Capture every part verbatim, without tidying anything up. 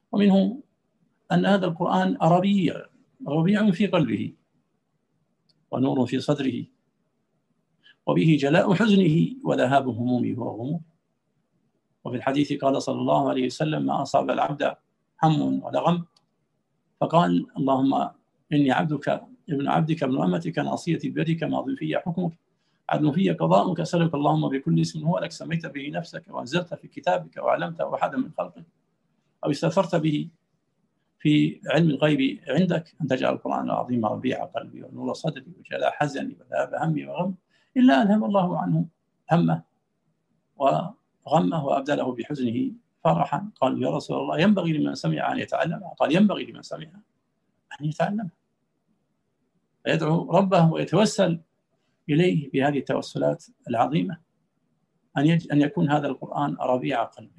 ومنه أن هذا القرآن ربيع ربيع في قلبه ونور في صدره، وبه جلاء حزنه وذهاب همومه وغمومه. وفي الحديث قال صلى الله عليه وسلم: ما أصاب العبد هم ولا غم فقال: اللهم إني عبدك ابن عبدك ابن أمتك ناصيتي بيدك ماض في حكمك عدل في قضاؤك أسألك اللهم بكل اسم هو لك سميت به نفسك وأنزلت في كتابك وأعلمته أحدا من خلقك أو استأثرت به في علم الغيب عندك أن تجعل القرآن العظيم ربيع قلبي ونور صدري وجلاء حزني وذهاب همي وغم إلا أذهب الله عنه همه وغمه وأبدله بحزنه فرحا. قال: يا رسول الله ينبغي لمن سمع أن يتعلم؟ قال: ينبغي لمن سمع أن يتعلم. فيدعو ربه ويتوسل إليه بهذه التوسلات العظيمة أن يج... أن يكون هذا القرآن ربيع قلبي.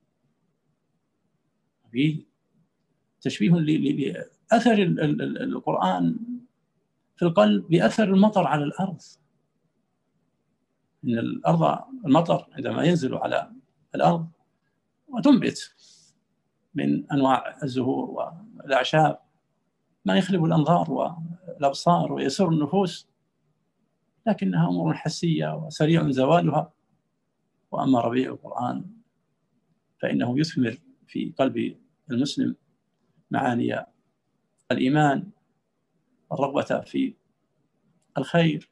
فيه تشبيه لأثر القرآن في القلب بأثر المطر على الأرض. إن الأرض المطر عندما ينزل على الأرض وتنبت من أنواع الزهور والأعشاب ما يخلب الأنظار والأبصار ويسر النفوس، لكنها أمور حسية وسريع زوالها. وأما ربيع القرآن فإنه يثمر في قلب المسلم معاني الإيمان والرغبة في الخير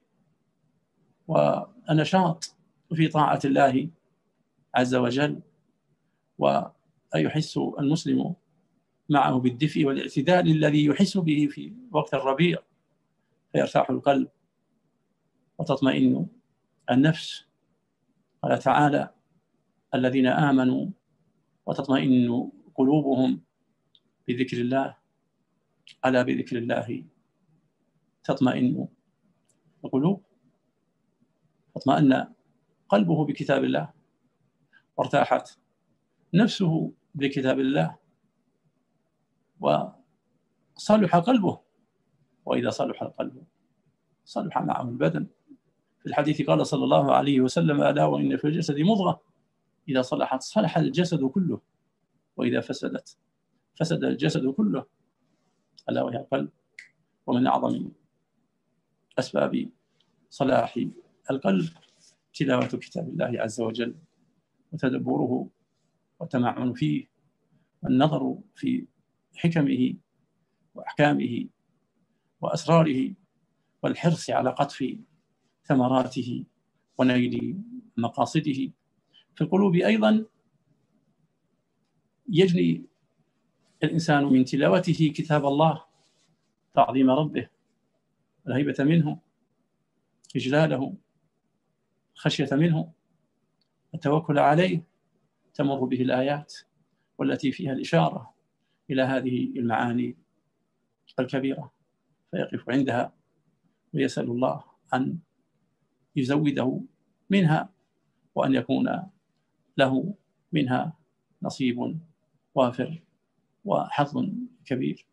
والنشاط في طاعة الله عز وجل، ويحس المسلم معه بالدفء والاعتدال الذي يحس به في وقت الربيع، فيرتاح القلب وتطمئن النفس. قال تعالى: الذين آمنوا وتطمئن قلوبهم بذكر الله، ألا بذكر الله تطمئن القلوب. اطمأن قلبه بكتاب الله وارتاحت نفسه بكتاب الله وصلح قلبه، وإذا صلح القلب صلح معه البدن. في الحديث قال صلى الله عليه وسلم: ألا وإن في الجسد مضغة إذا صلحت صلح الجسد كله وإذا فسدت فسد الجسد كله، ألا وهي القلب. ومن أعظم أسباب صلاح القلب تلاوة كتاب الله عز وجل وتدبره والتمعن فيه والنظر في حكمه وأحكامه وأسراره والحرص على قطف ثمراته ونيل مقاصده. في القلوب أيضا يجني الإنسان من تلاوته كتاب الله تعظيم ربه، الهيبة منه، إجلاله، خشية منه، التوكل عليه. تمر به الآيات والتي فيها الإشارة إلى هذه المعاني الكبيرة، فيقف عندها ويسأل الله أن يزوده منها وأن يكون له منها نصيب وافر وحظ كبير.